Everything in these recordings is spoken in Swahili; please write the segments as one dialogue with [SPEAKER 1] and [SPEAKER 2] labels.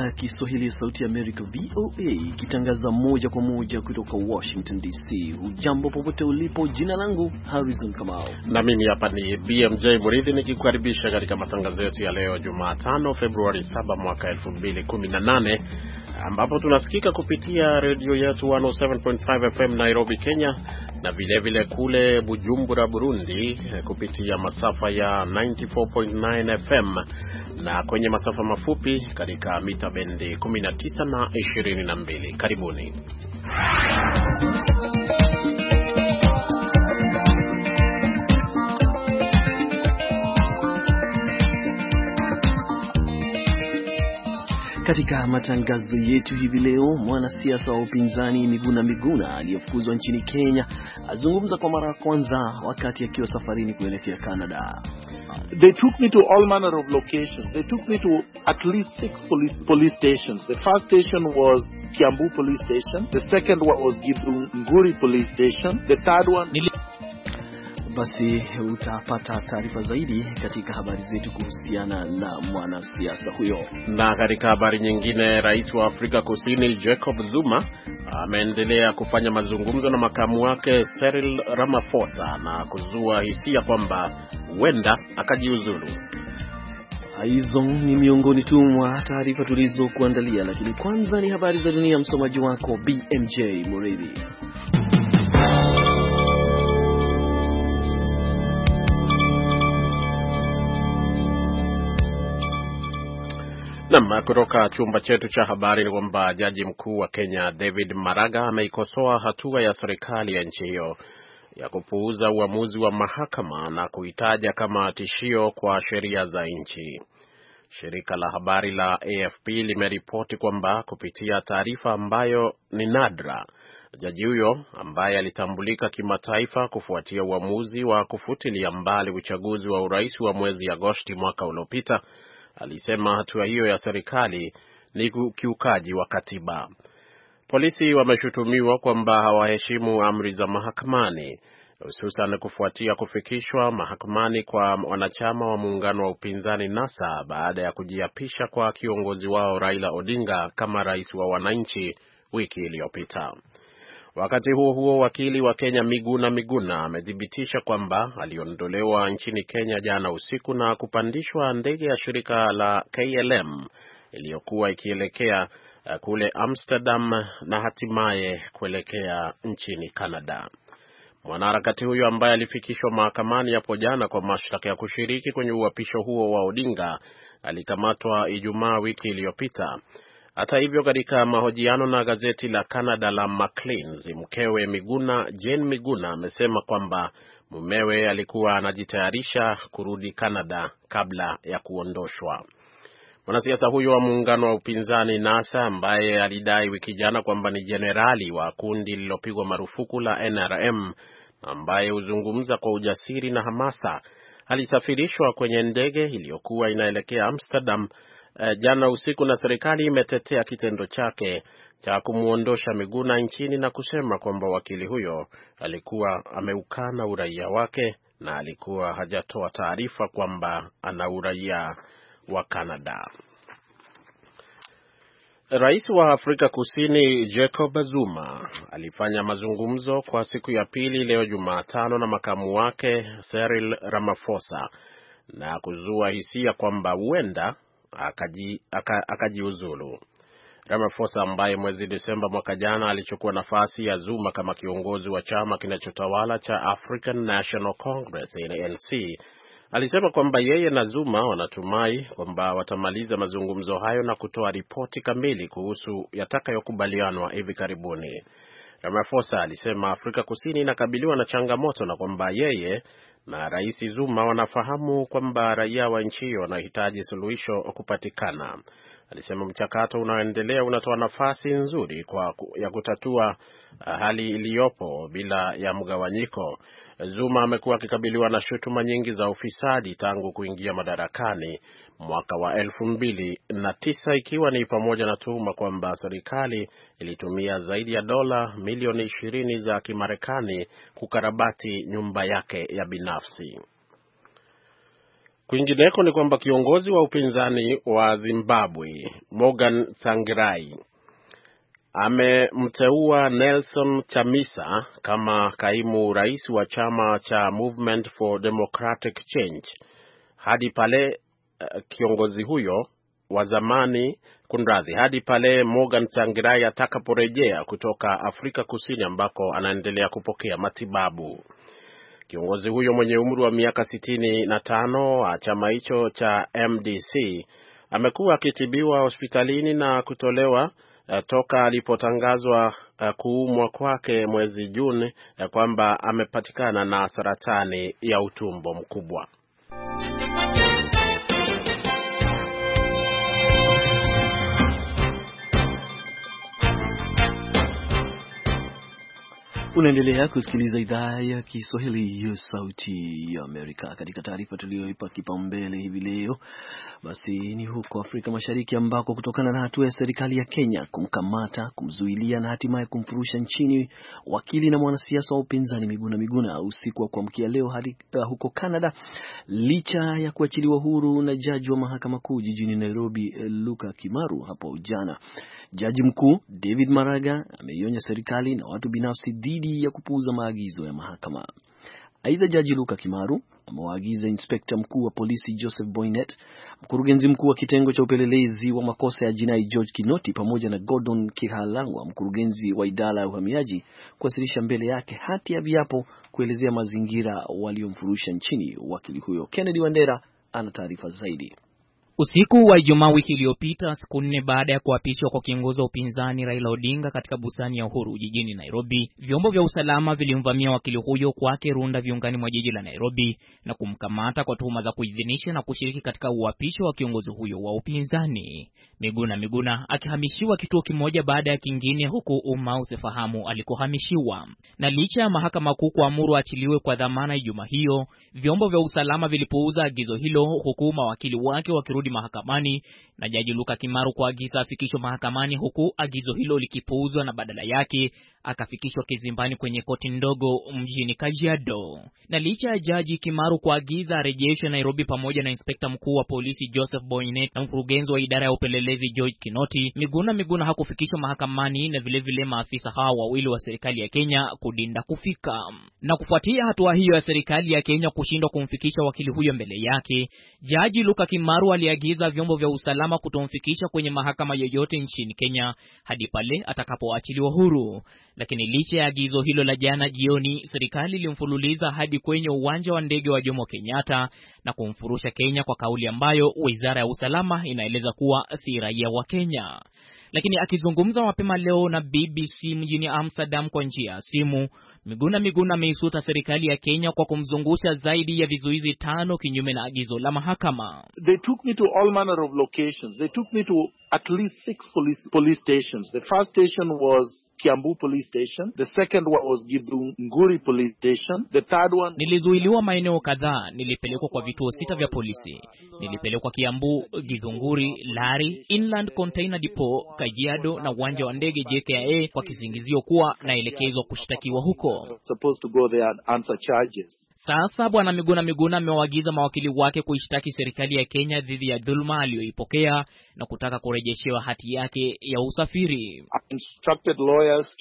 [SPEAKER 1] idhaa ya Kiswahili ya Sauti ya Amerika VOA ikitangaza moja kwa moja kutoka Washington DC. Hujambo popote ulipo, jina langu Harrison Kamau.
[SPEAKER 2] Na mimi hapa ni BMJ Murithi nikikukaribisha katika matangazo yetu ya leo Jumatano Februari 7 mwaka 2018, ambapo tunasikika kupitia redio yetu 107.5 FM Nairobi, Kenya, na vile kule Bujumbura, Burundi kupitia masafa ya 94.9 FM na kwenye masafa mafupi katika mita bendi 19 na 22. Karibuni.
[SPEAKER 1] Katika matangazo yetu hivi leo, mwanasiasa wa upinzani Miguna aliyefukuzwa nchini Kenya azungumza kwa mara ya kwanza wakati akiwa safarini kuelekea Canada.
[SPEAKER 3] They took me to all manner of locations. They took me to at least 6 police stations. The first station was Kiambu Police Station. The second one was Githunguri Police Station. The third one...
[SPEAKER 1] Basi utapata taarifa zaidi katika habari zetu kuhusiana na mwanasiasa huyo.
[SPEAKER 2] Na katika habari nyingine, rais wa Afrika Kusini Jacob Zuma ameendelea kufanya mazungumzo na makamu wake Cyril Ramaphosa na kuzua hisia kwamba huenda akajiuzulu.
[SPEAKER 1] Hizo ni miongoni tu mwa taarifa tulizokuandalia, lakini kwanza ni habari za dunia. Msomaji wako BMJ Murithi.
[SPEAKER 2] Kutoka chumba chetu cha habari ni kwamba jaji mkuu wa Kenya David Maraga ameikosoa hatua ya serikali ya nchi hiyo ya kupuuza uamuzi wa mahakama na kuitaja kama tishio kwa sheria za nchi. Shirika la habari la AFP limeripoti kwamba kupitia taarifa ambayo ni nadra, jaji huyo ambaye alitambulika kimataifa kufuatia uamuzi wa kufutilia mbali uchaguzi wa urais wa mwezi Agosti mwaka uliopita, alisema hatua hiyo ya serikali ni ukiukaji wa katiba. Polisi wameshutumiwa kwamba hawaheshimu amri za mahakamani, hususan kufuatia kufikishwa mahakamani kwa wanachama wa muungano wa upinzani NASA baada ya kujiapisha kwa kiongozi wao Raila Odinga kama rais wa wananchi wiki iliyopita. Wakati huo wakili wa Kenya Miguna amethibitisha kwamba aliondolewa nchini Kenya jana usiku na kupandishwa ndege ya shirika la KLM iliyokuwa ikielekea kule Amsterdam na hatimaye kuelekea nchini Canada. Mwanaharakati huyo ambaye alifikishwa mahakamani hapo jana kwa mashtaka ya kushiriki kwenye uapisho huo wa Odinga alikamatwa Ijumaa wiki iliyopita. Hata hivyo, katika mahojiano na gazeti la Canada la Maclean's, mkewe Jane Miguna amesema kwamba mumewe alikuwa anajitayarisha kurudi Canada kabla ya kuondoshwa. Mwanasiasa huyo wa muungano wa upinzani NASA ambaye alidai wiki jana kwamba ni jenerali wa kundi lililopigwa marufuku la NRM, ambaye huzungumza kwa ujasiri na hamasa, alisafirishwa kwenye ndege iliyokuwa inaelekea Amsterdam jana usiku, na serikali imetetea kitendo chake cha kumuondosha Miguna nchini na kusema kwamba wakili huyo alikuwa ameukana uraia wake na alikuwa hajatoa taarifa kwamba ana uraia wa Canada. Rais wa Afrika Kusini Jacob Zuma alifanya mazungumzo kwa siku ya pili leo Jumatano na makamu wake Cyril Ramaphosa na kuzua hisia kwamba huenda akajiuzulu. Ramaphosa ambaye mwezi Desemba mwaka jana alichukua nafasi ya Zuma kama kiongozi wa chama kinachotawala cha African National Congress ANC, alisema kwamba yeye na Zuma wanatumai kwamba watamaliza mazungumzo hayo na kutoa ripoti kamili kuhusu yatakayokubalianwa hivi karibuni. Ramaphosa alisema Afrika Kusini inakabiliwa na changamoto na kwamba yeye na Rais Zuma wanafahamu kwamba raia wa nchi hiyo wanahitaji suluhisho kupatikana. Alisema mchakato unaoendelea unatoa nafasi nzuri ya kutatua hali iliyopo bila ya mgawanyiko. Zuma amekuwa akikabiliwa na shutuma nyingi za ufisadi tangu kuingia madarakani mwaka wa 2009, ikiwa ni pamoja na tuhuma kwamba serikali ilitumia zaidi ya dola milioni 20 za Kimarekani kukarabati nyumba yake ya binafsi. Kwingineko ni kwamba kiongozi wa upinzani wa Zimbabwe Morgan Tsvangirai amemteua Nelson Chamisa kama kaimu rais wa chama cha Movement for Democratic Change hadi pale kiongozi huyo wa zamani hadi pale Morgan Tsvangirai atakaporejea kutoka Afrika Kusini ambako anaendelea kupokea matibabu. Kiongozi huyo mwenye umri wa miaka 65 wa chama hicho cha MDC amekuwa akitibiwa hospitalini na kutolewa toka alipotangazwa kuumwa kwake mwezi Juni kwamba amepatikana na saratani ya utumbo mkubwa.
[SPEAKER 1] Unaendelea kusikiliza idhaa ya Kiswahili ya Sauti ya Amerika. Katika taarifa tuliyoipa kipaumbele hivi leo, basi ni huko Afrika Mashariki ambako kutokana na hatua ya serikali ya Kenya kumkamata, kumzuilia na hatimaye kumfurusha nchini wakili na mwanasiasa wa upinzani Miguna Miguna usiku wa kuamkia leo hadi huko Canada, licha ya kuachiliwa huru na jaji wa mahakama kuu jijini Nairobi Luka Kimaru hapo jana. Jaji mkuu David Maraga ameionya serikali na watu binafsi dhidi ya kupuuza maagizo ya mahakama. Aidha, Jaji Luka Kimaru amewaagiza Inspekta mkuu wa polisi Joseph Boynet, mkurugenzi mkuu wa kitengo cha upelelezi wa makosa ya jinai George Kinoti pamoja na Gordon Kihalangwa, mkurugenzi wa idara ya uhamiaji, kuwasilisha mbele yake hati ya viapo kuelezea mazingira waliomfurusha nchini wakili huyo. Kennedy Wandera ana taarifa zaidi.
[SPEAKER 4] Usiku wa Ijumaa wiki iliyopita, siku 4 baada ya kuapishwa kwa kiongozi wa upinzani Raila Odinga katika bustani ya Uhuru jijini Nairobi, vyombo vya usalama vilimvamia wakili huyo kwake Runda viungani mwa jiji la Nairobi na kumkamata kwa tuhuma za kuidhinisha na kushiriki katika uapisho wa kiongozi huyo wa upinzani. Miguna akihamishiwa kituo kimoja baada ya kingine, huku umma usifahamu alikohamishiwa. Na licha ya mahakama kuu kuamuru achiliwe kwa dhamana Ijumaa hiyo, vyombo vya usalama vilipuuza agizo hilo, huku mawakili wake wakirudi mahakamani na Jaji Luka Kimaru kuagiza afikishwe mahakamani, huku agizo hilo likipuuzwa na badala yake akafikishwa kizimbani kwenye koti ndogo mjini Kajiado. Na licha ya Jaji Kimaru kuagiza arejeshwe Nairobi pamoja na Inspekta mkuu wa polisi Joseph Boynet na mkurugenzi wa idara ya upelelezi George Kinoti, Miguna hakufikishwa mahakamani na vile maafisa hao wawili wa serikali ya Kenya kudinda kufika. Na kufuatia hatua hiyo ya serikali ya Kenya kushindwa kumfikisha wakili huyo mbele yake, Jaji Luka Kimaru aliagiza vyombo vya usalama kutomfikisha kwenye mahakama yoyote nchini Kenya hadi pale atakapoachiliwa huru. Lakini licha ya agizo hilo la jana jioni, serikali ilimfululiza hadi kwenye uwanja wa ndege wa Jomo Kenyatta na kumfurusha Kenya kwa kauli ambayo wizara ya usalama inaeleza kuwa si raia wa Kenya. Lakini akizungumza mapema leo na BBC mjini Amsterdam kwa njia ya simu, Miguna ameisuta serikali ya Kenya kwa kumzungusha zaidi ya vizuizi 5 kinyume na agizo la mahakama.
[SPEAKER 3] They took me to all manner of locations. They took me to at least 6 police stations. The first station was Kiambu Police Station. The second one was Githunguri Police Station. The third one...
[SPEAKER 4] Nilizuiliwa maeneo kadhaa. Nilipelekwa kwa vituo 6 vya polisi. Nilipelekwa Kiambu, Githunguri, Lari, Inland Container Depot, Kajiado na uwanja wa ndege JKIA kwa kisingizio kuwa naelekezwa kushtakiwa huko.
[SPEAKER 3] Supposed to go there and answer charges.
[SPEAKER 4] Sasa Bwana Miguna amewaagiza mawakili wake kuishtaki serikali ya Kenya dhidi ya dhulma aliyoipokea na kutaka kurejeshewa hati yake ya usafiri.
[SPEAKER 3] I instructed lawyers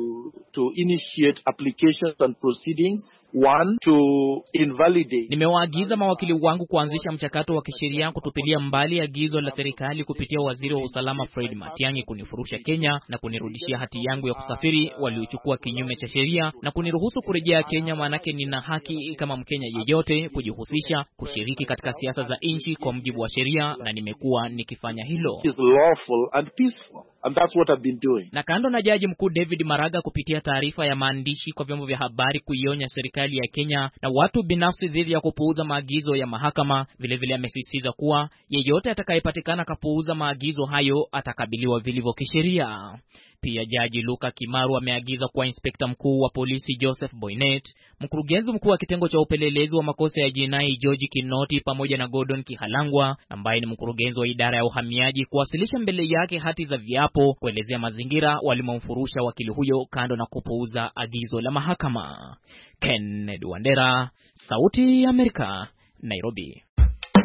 [SPEAKER 3] to initiate applications and proceedings. 1, to invalidate.
[SPEAKER 4] Nimewaagiza mawakili wangu kuanzisha mchakato wa kisheria kutupilia mbali agizo la serikali kupitia waziri wa usalama Fred Matiang'i kunifurusha Kenya na kunirudishia hati yangu ya kusafiri waliochukua kinyume cha sheria na kuniruhusu kurejea Kenya, manake nina haki kama Mkenya yeyote kujihusisha, kushiriki katika siasa za nchi kwa mujibu wa sheria, na nimekuwa nikifanya hilo.
[SPEAKER 3] It is lawful and peaceful. And that's what I've been doing.
[SPEAKER 4] Na kando na Jaji Mkuu David Maraga kupitia taarifa ya maandishi kwa vyombo vya habari kuionya serikali ya Kenya na watu binafsi dhidi ya kupuuza maagizo ya mahakama, vile amesisitiza kuwa yeyote atakayepatikana kapuuza maagizo hayo atakabiliwa vilivyo kisheria. Pia Jaji Luka Kimaru ameagiza kwa Inspekta mkuu wa polisi Joseph Boynet, mkurugenzi mkuu wa kitengo cha upelelezi wa makosa ya jinai George Kinoti pamoja na Gordon Kihalangwa ambaye ni mkurugenzi wa idara ya uhamiaji kuwasilisha mbele yake hati za viapo kuelezea mazingira walimomfurusha wakili huyo, kando na kupuuza agizo la mahakama. Kennedy Wandera, Sauti ya Amerika, Nairobi.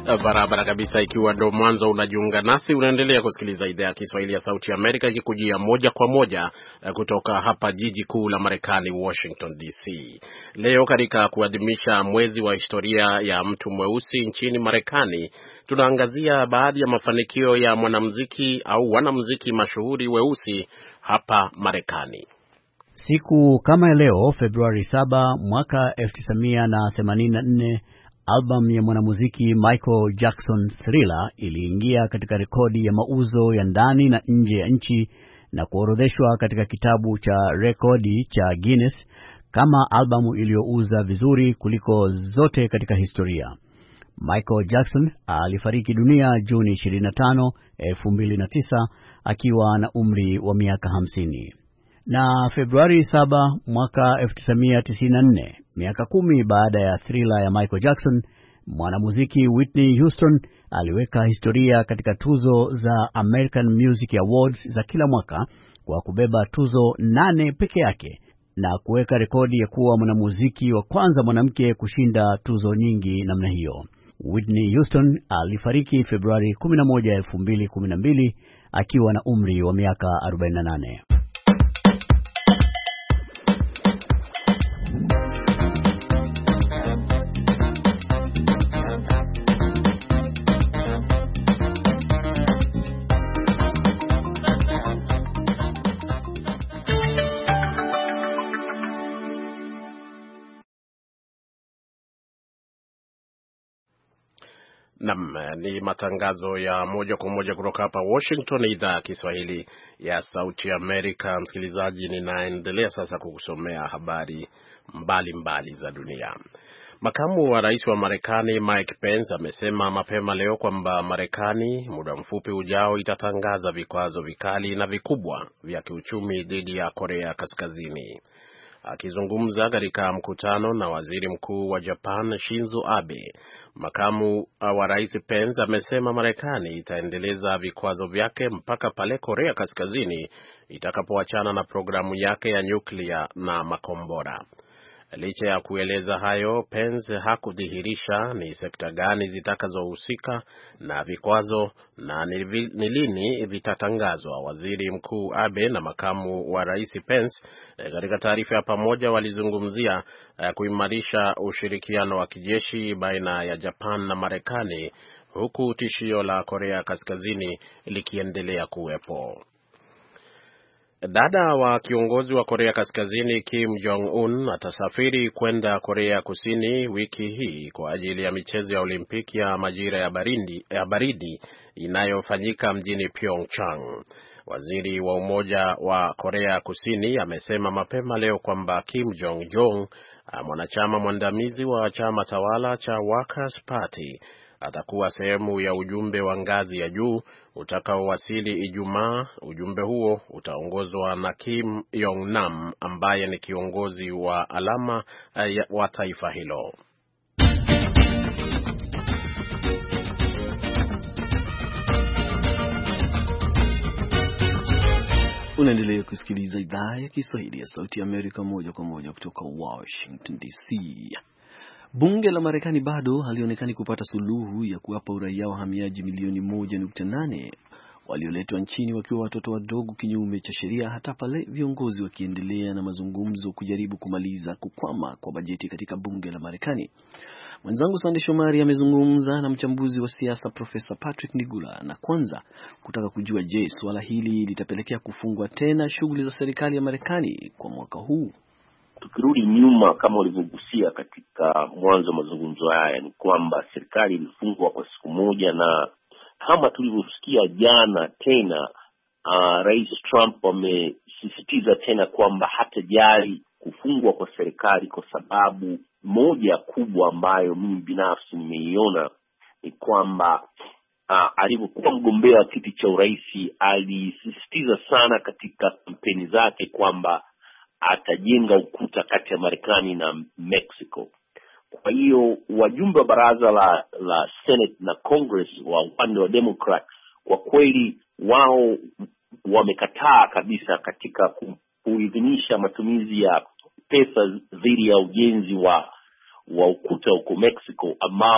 [SPEAKER 2] Barabara kabisa. Ikiwa ndo mwanzo unajiunga nasi, unaendelea kusikiliza idhaa ya Kiswahili ya Sauti ya Amerika ikikujia moja kwa moja kutoka hapa jiji kuu la Marekani, Washington DC. Leo katika kuadhimisha mwezi wa historia ya mtu mweusi nchini Marekani, tunaangazia baadhi ya mafanikio ya mwanamuziki au wanamuziki mashuhuri weusi hapa Marekani.
[SPEAKER 5] Siku kama leo Februari 7 mwaka 1984, album ya mwanamuziki Michael Jackson Thriller iliingia katika rekodi ya mauzo ya ndani na nje ya nchi na kuorodheshwa katika kitabu cha rekodi cha Guinness kama albamu iliyouza vizuri kuliko zote katika historia. Michael Jackson alifariki dunia Juni 25, 2009 akiwa na umri wa miaka 50. Na Februari 7 mwaka 1994, miaka 10 baada ya Thriller ya Michael Jackson, mwanamuziki Whitney Houston aliweka historia katika tuzo za American Music Awards za kila mwaka kwa kubeba tuzo 8 peke yake na kuweka rekodi ya kuwa mwanamuziki wa kwanza mwanamke kushinda tuzo nyingi namna hiyo. Whitney Houston alifariki Februari 11, 2012 akiwa na umri wa miaka 48.
[SPEAKER 2] Naam, ni matangazo ya moja kwa moja kutoka hapa Washington, idhaa ya Kiswahili ya Sauti ya Amerika. Msikilizaji, ninaendelea sasa kukusomea habari mbalimbali za dunia. Makamu wa rais wa Marekani Mike Pence amesema mapema leo kwamba Marekani muda mfupi ujao itatangaza vikwazo vikali na vikubwa vya kiuchumi dhidi ya Korea Kaskazini. Akizungumza katika mkutano na waziri mkuu wa Japan Shinzo Abe, makamu wa rais Pence amesema Marekani itaendeleza vikwazo vyake mpaka pale Korea Kaskazini itakapoachana na programu yake ya nyuklia na makombora. Licha ya kueleza hayo, Pence hakudhihirisha ni sekta gani zitakazohusika na vikwazo na ni lini vitatangazwa. Waziri mkuu Abe na makamu wa rais Pence katika taarifa ya pamoja walizungumzia kuimarisha ushirikiano wa kijeshi baina ya Japan na Marekani, huku tishio la Korea Kaskazini likiendelea kuwepo. Dada wa kiongozi wa Korea Kaskazini Kim Jong-un atasafiri kwenda Korea Kusini wiki hii kwa ajili ya michezo ya Olimpiki ya majira ya baridi inayofanyika mjini Pyeongchang. Waziri wa Umoja wa Korea Kusini amesema mapema leo kwamba Kim Jong-jong, mwanachama mwandamizi wa chama tawala cha Workers Party, atakuwa sehemu ya ujumbe wa ngazi ya juu utakaowasili Ijumaa. Ujumbe huo utaongozwa na Kim Yong-nam ambaye ni kiongozi wa alama wa taifa hilo.
[SPEAKER 1] Unaendelea kusikiliza idhaa ya Kiswahili ya Sauti ya Amerika moja kwa moja kutoka Washington DC. Bunge la Marekani bado halionekani kupata suluhu ya kuwapa uraia wahamiaji milioni 1.8 walioletwa nchini wakiwa watoto wadogo kinyume cha sheria, hata pale viongozi wakiendelea na mazungumzo kujaribu kumaliza kukwama kwa bajeti katika bunge la Marekani. Mwenzangu Sande Shomari amezungumza na mchambuzi wa siasa Profesa Patrick Nigula na kwanza kutaka kujua, je, swala hili litapelekea kufungwa tena shughuli za serikali ya Marekani kwa mwaka huu?
[SPEAKER 6] Tukirudi nyuma kama ulivyogusia katika mwanzo wa mazungumzo haya, ni kwamba serikali ilifungwa kwa siku moja, na kama tulivyosikia jana tena Rais Trump amesisitiza tena kwamba hatajali kufungwa kwa serikali, kwa sababu moja kubwa ambayo mimi binafsi nimeiona ni kwamba alipokuwa mgombea wa kiti cha urais alisisitiza sana katika kampeni zake kwamba atajenga ukuta kati ya Marekani na Mexico. Kwa hiyo wajumbe wa baraza la Senate na Congress wa upande wa Democrat kwa kweli wao wamekataa kabisa katika kuidhinisha matumizi ya pesa dhidi ya ujenzi wa ukuta huko Mexico, ambao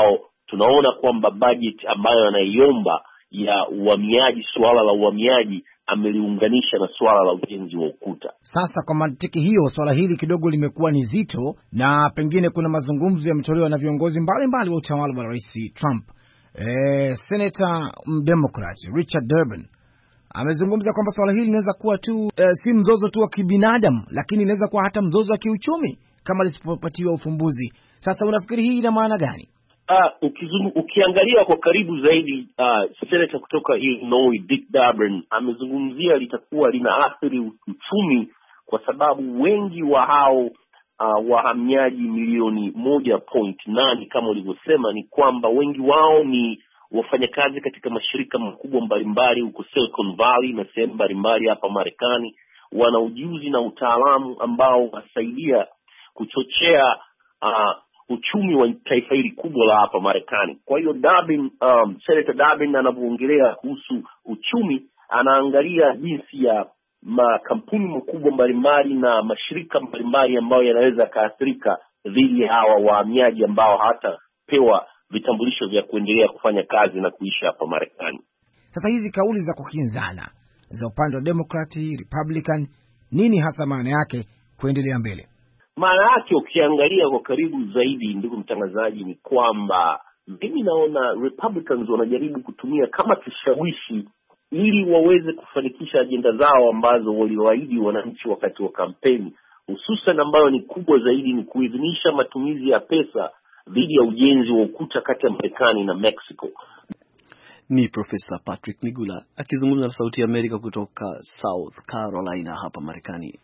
[SPEAKER 6] tunaona kwamba budget ambayo anaiomba ya uhamiaji, suala la uhamiaji ameliunganisha na suala la ujenzi wa ukuta.
[SPEAKER 7] Sasa kwa mantiki hiyo, swala hili kidogo limekuwa ni zito, na pengine kuna mazungumzo yametolewa na viongozi mbalimbali wa utawala wa Rais Trump. Senator Democrat Richard Durbin amezungumza kwamba swala hili linaweza kuwa tu si mzozo tu wa kibinadamu, lakini inaweza kuwa hata mzozo wa kiuchumi kama lisipopatiwa ufumbuzi. Sasa unafikiri hii ina maana gani?
[SPEAKER 6] Ukiangalia kwa karibu zaidi, senator kutoka Illinois Dick Durbin amezungumzia litakuwa linaathiri uchumi, kwa sababu wengi wa hao wahamiaji milioni 1.8 kama ulivyosema, ni kwamba wengi wao ni wafanyakazi katika mashirika makubwa mbalimbali huko Silicon Valley na sehemu mbalimbali hapa Marekani. Wana ujuzi na utaalamu ambao wasaidia kuchochea uchumi wa taifa hili kubwa la hapa Marekani. Kwa hiyo Senator Durbin anapoongelea kuhusu uchumi, anaangalia jinsi ya makampuni makubwa mbalimbali na mashirika mbalimbali ambayo yanaweza kaathirika dhidi ya hawa wahamiaji ambao hatapewa vitambulisho vya kuendelea kufanya kazi na kuishi hapa Marekani.
[SPEAKER 7] Sasa hizi kauli za kukinzana za upande wa Democrat, Republican, nini hasa maana yake kuendelea mbele?
[SPEAKER 6] Maana yake ukiangalia kwa karibu zaidi, ndugu mtangazaji, ni kwamba mimi naona Republicans wanajaribu kutumia kama kishawishi ili waweze kufanikisha ajenda zao ambazo waliwaahidi wananchi wakati wa kampeni, hususan ambayo ni kubwa zaidi ni kuidhinisha matumizi ya pesa dhidi ya ujenzi wa ukuta kati ya Marekani na Mexico.
[SPEAKER 1] Ni Profesa Patrick Nigula akizungumza na Sauti ya Amerika kutoka South Carolina hapa Marekani.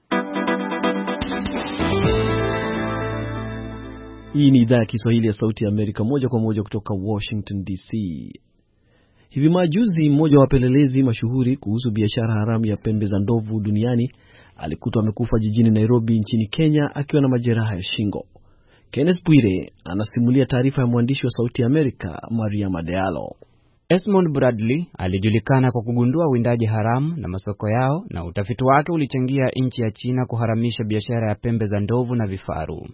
[SPEAKER 1] Hii ni idhaa ya Kiswahili ya Sauti ya Amerika moja kwa moja kutoka Washington DC. Hivi majuzi mmoja wa wapelelezi mashuhuri kuhusu biashara haramu ya pembe za ndovu duniani alikutwa amekufa jijini Nairobi nchini Kenya akiwa na majeraha ya shingo. Kenneth Bwire anasimulia taarifa ya mwandishi wa Sauti ya Amerika Maria Madealo.
[SPEAKER 8] Esmond Bradley alijulikana kwa kugundua uwindaji haramu na masoko yao, na utafiti wake ulichangia nchi ya China kuharamisha biashara ya pembe za ndovu na vifaru.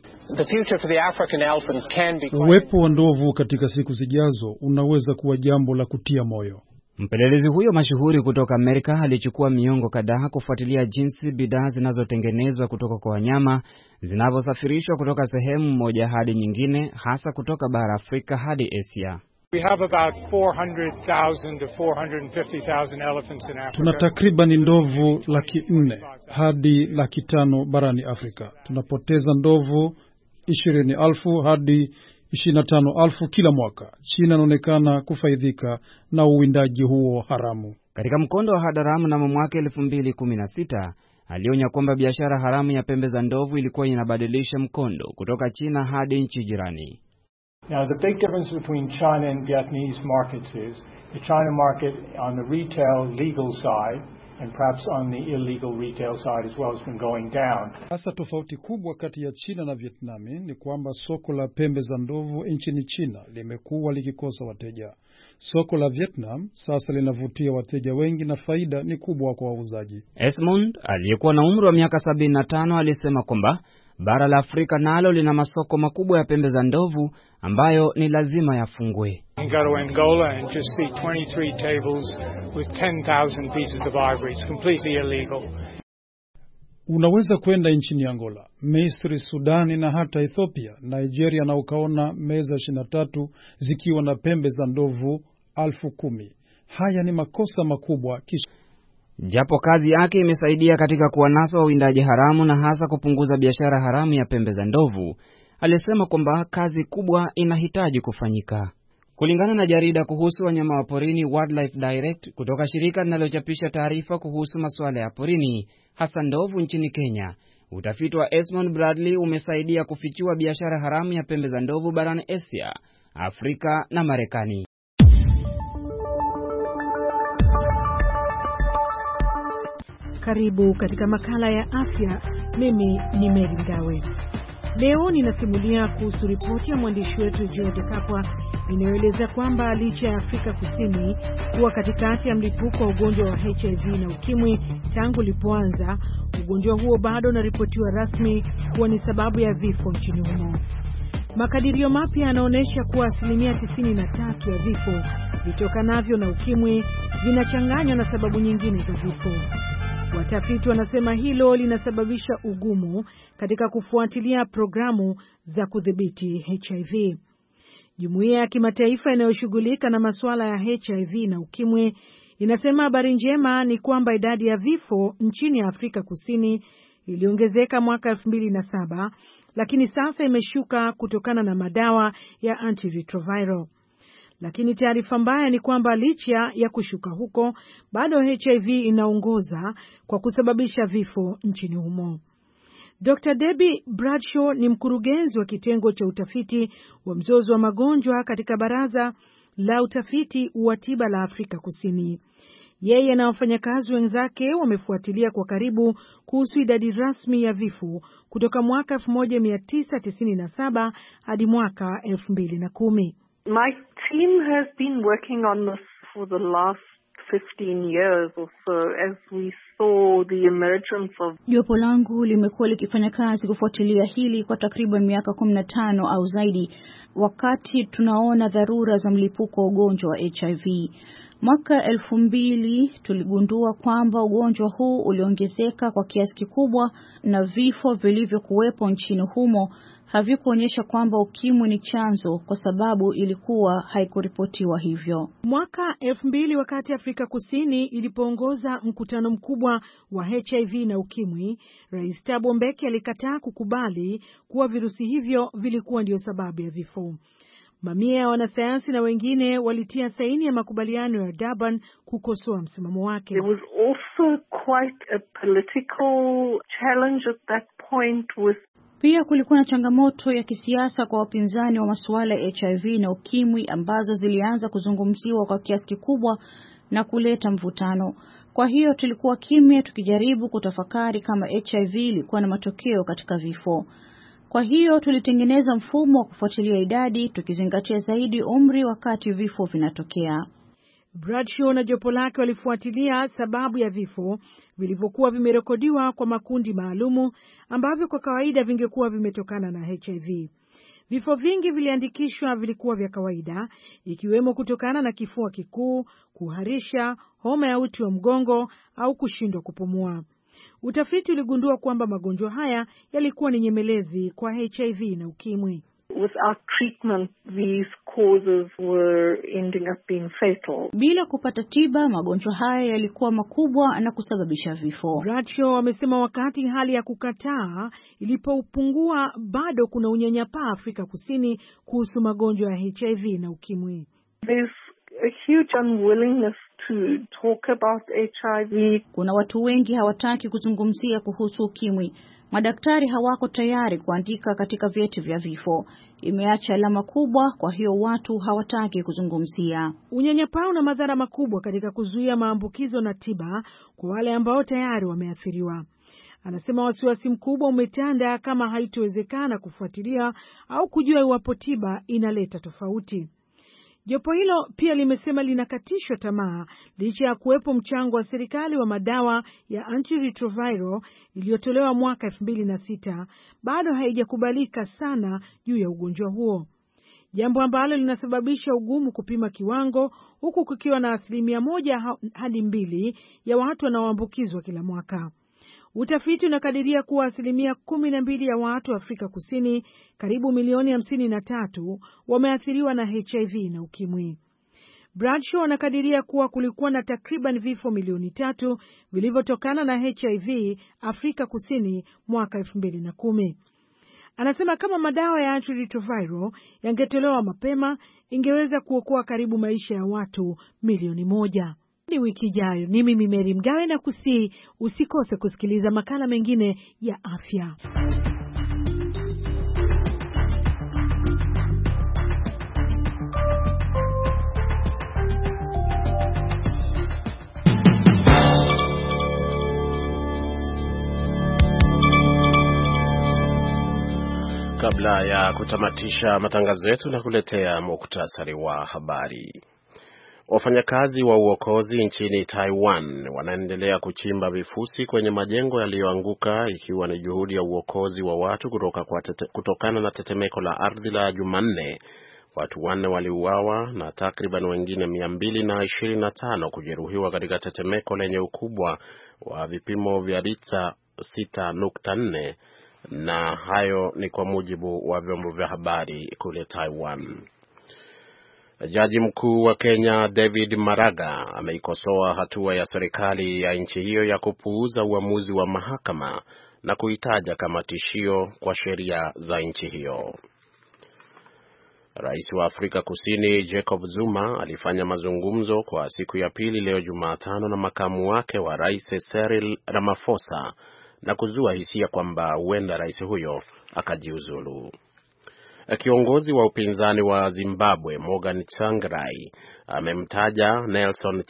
[SPEAKER 9] Uwepo wa ndovu katika siku zijazo unaweza kuwa jambo la kutia moyo.
[SPEAKER 8] Mpelelezi huyo mashuhuri kutoka Amerika alichukua miongo kadhaa kufuatilia jinsi bidhaa zinazotengenezwa kutoka kwa wanyama zinavyosafirishwa kutoka sehemu moja hadi nyingine, hasa kutoka bara Afrika hadi Asia.
[SPEAKER 10] We have about 400,000 to 450,000 elephants in Africa.
[SPEAKER 9] Tuna takriban ndovu 400,000 hadi 500,000 barani Afrika. Tunapoteza ndovu 20,000 hadi 25,000 kila mwaka. China inaonekana kufaidika na uwindaji huo haramu.
[SPEAKER 8] Katika mkondo wa haramu na mwaka 2016 alionya kwamba biashara haramu ya pembe za ndovu ilikuwa inabadilisha mkondo kutoka China hadi nchi jirani.
[SPEAKER 10] Now, the big difference between China and Vietnamese markets is the China market on the retail legal side and perhaps on the illegal retail side as well has been going down.
[SPEAKER 9] Hasa tofauti kubwa kati ya China na Vietnami ni kwamba soko la pembe za ndovu nchini China limekuwa likikosa wateja. Soko la Vietnam sasa linavutia wateja wengi na faida ni kubwa kwa wauzaji.
[SPEAKER 8] Esmond aliyekuwa na umri wa miaka 75 alisema kwamba bara la Afrika nalo lina masoko makubwa ya pembe za ndovu ambayo ni lazima yafungwe.
[SPEAKER 10] You can go to Angola and just see 23 tables with 10,000 pieces of ivory. It's completely illegal.
[SPEAKER 9] Unaweza kwenda nchini Angola, Misri, Sudani na hata Ethiopia, Nigeria na ukaona meza 23 zikiwa na pembe za ndovu 10,000. Haya ni makosa makubwa.
[SPEAKER 8] Japo kazi yake imesaidia katika kuwanasa wawindaji haramu na hasa kupunguza biashara haramu ya pembe za ndovu, alisema kwamba kazi kubwa inahitaji kufanyika. Kulingana na jarida kuhusu wanyama wa porini Wildlife Direct kutoka shirika linalochapisha taarifa kuhusu masuala ya porini hasa ndovu nchini Kenya, utafiti wa Esmond Bradley umesaidia kufichua biashara haramu ya pembe za ndovu barani Asia, Afrika na Marekani.
[SPEAKER 11] Karibu katika makala ya afya. Mimi ni Mary Ngawe. Leo ninasimulia kuhusu ripoti ya mwandishi wetu George Kapwa inayoeleza kwamba licha ya Afrika Kusini kuwa katikati ya mlipuko wa ugonjwa wa HIV na ukimwi tangu ulipoanza, ugonjwa huo bado unaripotiwa rasmi kuwa ni sababu ya vifo nchini humo. Makadirio mapya yanaonyesha kuwa 93% ya vifo vitokanavyo na ukimwi vinachanganywa na sababu nyingine za vifo. Watafiti wanasema hilo linasababisha ugumu katika kufuatilia programu za kudhibiti HIV. Jumuiya ya kimataifa inayoshughulika na masuala ya HIV na ukimwi inasema habari njema ni kwamba idadi ya vifo nchini Afrika Kusini iliongezeka mwaka 2007, lakini sasa imeshuka kutokana na madawa ya antiretroviral. Lakini taarifa mbaya ni kwamba licha ya kushuka huko, bado HIV inaongoza kwa kusababisha vifo nchini humo. Dr. Debbie Bradshaw ni mkurugenzi wa kitengo cha utafiti wa mzozo wa magonjwa katika Baraza la Utafiti wa Tiba la Afrika Kusini. Yeye na wafanyakazi wenzake wamefuatilia kwa karibu kuhusu idadi rasmi ya vifo kutoka mwaka 1997 hadi mwaka 2010.
[SPEAKER 12] My team has been working on this for the last 15 years or so as we saw the emergence of.
[SPEAKER 13] Jopo langu limekuwa likifanya kazi kufuatilia hili kwa takriban miaka 15 au zaidi, wakati tunaona dharura za mlipuko wa ugonjwa wa HIV. Mwaka 2000 tuligundua kwamba ugonjwa huu uliongezeka kwa kiasi kikubwa na vifo vilivyokuwepo nchini humo havikuonyesha kwamba ukimwi ni chanzo, kwa sababu ilikuwa haikuripotiwa hivyo.
[SPEAKER 11] Mwaka 2000 wakati Afrika Kusini ilipoongoza mkutano mkubwa wa HIV na ukimwi, Rais Thabo Mbeki alikataa kukubali kuwa virusi hivyo vilikuwa ndio sababu ya vifo. Mamia ya wanasayansi na wengine walitia saini ya makubaliano ya Durban kukosoa msimamo wake.
[SPEAKER 12] There was also quite a political challenge at that point with.
[SPEAKER 13] Pia kulikuwa na changamoto ya kisiasa kwa wapinzani wa masuala ya HIV na ukimwi ambazo zilianza kuzungumziwa kwa kiasi kikubwa na kuleta mvutano. Kwa hiyo tulikuwa kimya tukijaribu kutafakari kama HIV ilikuwa na matokeo katika vifo. Kwa hiyo tulitengeneza mfumo wa kufuatilia idadi tukizingatia zaidi umri wakati vifo vinatokea.
[SPEAKER 11] Bradshaw na jopo lake walifuatilia sababu ya vifo vilivyokuwa vimerekodiwa kwa makundi maalumu ambavyo kwa kawaida vingekuwa vimetokana na HIV. Vifo vingi viliandikishwa vilikuwa vya kawaida, ikiwemo kutokana na kifua kikuu, kuharisha, homa ya uti wa mgongo au kushindwa kupumua. Utafiti uligundua kwamba magonjwa haya yalikuwa ni nyemelezi kwa HIV na ukimwi.
[SPEAKER 12] Without treatment, these causes were ending up being fatal.
[SPEAKER 13] Bila kupata tiba, magonjwa haya yalikuwa makubwa na kusababisha vifo.
[SPEAKER 11] Bradshaw amesema wakati hali ya kukataa ilipopungua, bado kuna unyanyapaa Afrika Kusini kuhusu magonjwa ya HIV na ukimwi.
[SPEAKER 12] There's a huge unwillingness to talk about HIV.
[SPEAKER 13] Kuna watu wengi hawataki kuzungumzia kuhusu ukimwi. Madaktari hawako tayari kuandika katika vyeti vya vifo. Imeacha alama kubwa, kwa hiyo watu hawataki kuzungumzia.
[SPEAKER 11] Unyanyapaa una madhara makubwa katika kuzuia maambukizo na tiba kwa wale ambao tayari wameathiriwa. Anasema wasiwasi mkubwa umetanda kama haitowezekana kufuatilia au kujua iwapo tiba inaleta tofauti. Jopo hilo pia limesema linakatishwa tamaa licha ya kuwepo mchango wa serikali wa madawa ya antiretroviral iliyotolewa mwaka 2006, bado haijakubalika sana juu ya ugonjwa huo. Jambo ambalo linasababisha ugumu kupima kiwango, huku kukiwa na 1 hadi 2 ya watu wanaoambukizwa kila mwaka. Utafiti unakadiria kuwa 12% ya watu wa Afrika Kusini, karibu milioni 53, wameathiriwa na HIV na ukimwi. Bradshaw anakadiria kuwa kulikuwa na takriban vifo milioni 3 vilivyotokana na HIV Afrika Kusini mwaka 2010. Anasema kama madawa ya antiretroviral yangetolewa mapema, ingeweza kuokoa karibu maisha ya watu milioni 1. Ni wiki ijayo. Ni mimi Mary Mgawe na usikose kusikiliza makala mengine ya afya.
[SPEAKER 2] Kabla ya kutamatisha matangazo yetu na kuletea muktasari wa habari. Wafanyakazi wa uokozi nchini Taiwan wanaendelea kuchimba vifusi kwenye majengo yaliyoanguka ikiwa ni juhudi ya uokozi wa watu kutokana na tetemeko la ardhi la Jumanne. Watu 4 waliuawa na takriban wengine 225 kujeruhiwa katika tetemeko lenye ukubwa wa vipimo vya Richter 6.4, na hayo ni kwa mujibu wa vyombo vya habari kule Taiwan. Jaji mkuu wa Kenya David Maraga ameikosoa hatua ya serikali ya nchi hiyo ya kupuuza uamuzi wa mahakama na kuitaja kama tishio kwa sheria za nchi hiyo. Rais wa Afrika Kusini Jacob Zuma alifanya mazungumzo kwa siku ya pili leo Jumatano na makamu wake wa rais Cyril Ramaphosa na kuzua hisia kwamba huenda rais huyo akajiuzulu. Kiongozi wa upinzani wa Zimbabwe Morgan Tsvangirai amemteua Nelson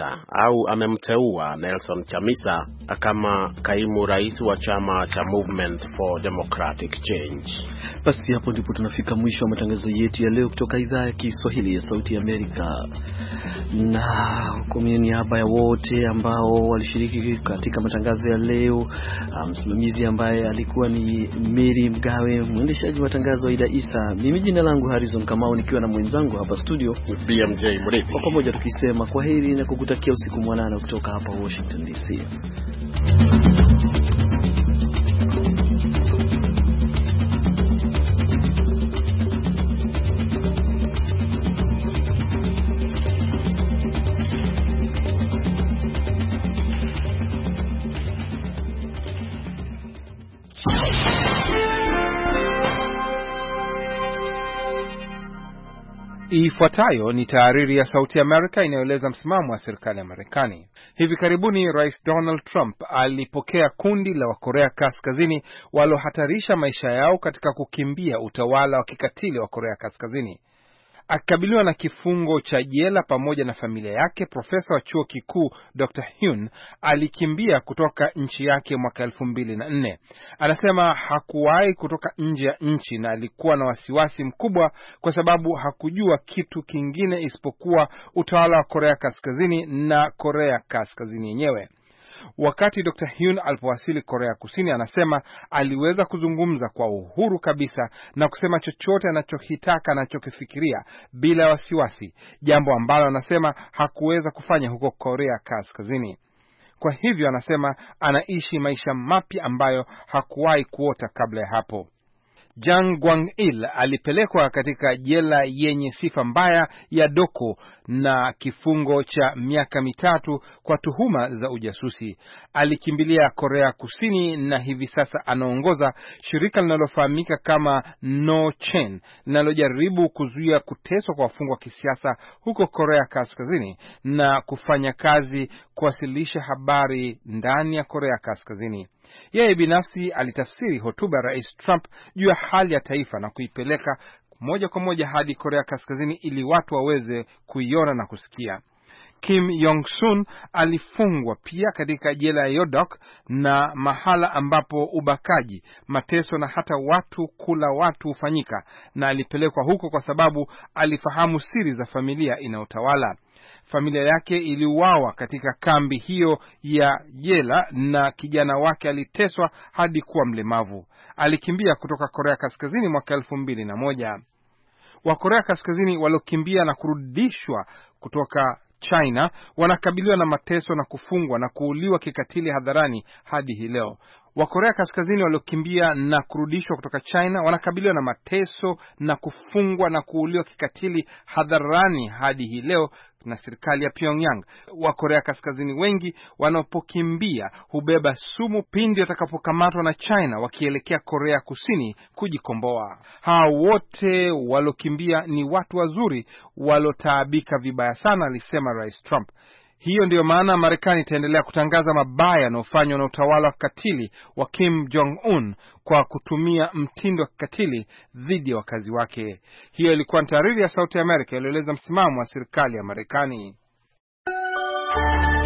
[SPEAKER 2] Chamisa kama kaimu rais wa chama cha Movement for Democratic Change.
[SPEAKER 1] Basi hapo ndipo tunafika mwisho wa matangazo yetu ya leo kutoka idhaa ya Kiswahili ya Sauti ya Amerika. Na kwa niaba ya wote ambao walishiriki katika matangazo ya leo, msimamizi ambaye alikuwa ni Mary Mgawe, mwendeshaji wa matangazo Aida Isa, mimi jina langu Harrison Kamau nikiwa na mwenzangu hapa studio
[SPEAKER 2] BMJ Murithi,
[SPEAKER 1] kwa pamoja tukisema kwaheri na kukutakia usiku mwanana kutoka hapa Washington DC.
[SPEAKER 14] Ifuatayo ni tahariri ya Sauti ya Amerika inayoeleza msimamo wa serikali ya Marekani. Hivi karibuni Rais Donald Trump alipokea kundi la Korea Kaskazini walohatarisha maisha yao katika kukimbia utawala wa kikatili wa Korea Kaskazini. Akikabiliwa na kifungo cha jela pamoja na familia yake, profesa wa chuo kikuu Dr. Hyun alikimbia kutoka nchi yake mwaka 2004. Anasema hakuwahi kutoka nje ya nchi na alikuwa na wasiwasi mkubwa kwa sababu hakujua kitu kingine isipokuwa utawala wa Korea Kaskazini na Korea Kaskazini yenyewe. Wakati Dr. Hyun alipowasili Korea Kusini, anasema aliweza kuzungumza kwa uhuru kabisa na kusema chochote anachokitaka anachokifikiria bila wasiwasi, jambo ambalo anasema hakuweza kufanya huko Korea Kaskazini. Kwa hivyo anasema anaishi maisha mapya ambayo hakuwahi kuota kabla ya hapo. Jang Gwang-il alipelekwa katika jela yenye sifa mbaya ya Doko na kifungo cha miaka 3 kwa tuhuma za ujasusi. Alikimbilia Korea Kusini na hivi sasa anaongoza shirika linalofahamika kama No Chain linalojaribu kuzuia kuteswa kwa wafungwa wa kisiasa huko Korea Kaskazini na kufanya kazi kuwasilisha habari ndani ya Korea Kaskazini. Yeye binafsi alitafsiri hotuba ya Rais Trump juu ya hali ya taifa na kuipeleka moja kwa moja hadi Korea Kaskazini ili watu waweze kuiona na kusikia. Kim Yong-sun alifungwa pia katika jela ya Yodok na mahala ambapo ubakaji, mateso na hata watu kula watu hufanyika, na alipelekwa huko kwa sababu alifahamu siri za familia inayotawala. Familia yake iliuawa katika kambi hiyo ya jela na kijana wake aliteswa hadi kuwa mlemavu. Alikimbia kutoka Korea Kaskazini mwaka 2001. Wa Korea Kaskazini waliokimbia na kurudishwa kutoka China wanakabiliwa na mateso na kufungwa na kuuliwa kikatili hadharani hadi hii leo. Wa Korea Kaskazini waliokimbia na kurudishwa kutoka China wanakabiliwa na mateso na kufungwa na kuuliwa kikatili hadharani hadi hii leo na serikali ya Pyongyang. Wa Korea Kaskazini wengi wanapokimbia hubeba sumu pindi watakapokamatwa na China wakielekea Korea Kusini kujikomboa. Hao wote waliokimbia ni watu wazuri walotaabika vibaya sana, alisema Rais Trump. Hiyo ndiyo maana Marekani itaendelea kutangaza mabaya yanayofanywa na utawala wa kikatili wa Kim Jong-un kwa kutumia mtindo wa kikatili dhidi ya wakazi wake. Hiyo ilikuwa ni tahariri ya Sauti ya Amerika iliyoeleza msimamo wa serikali ya Marekani.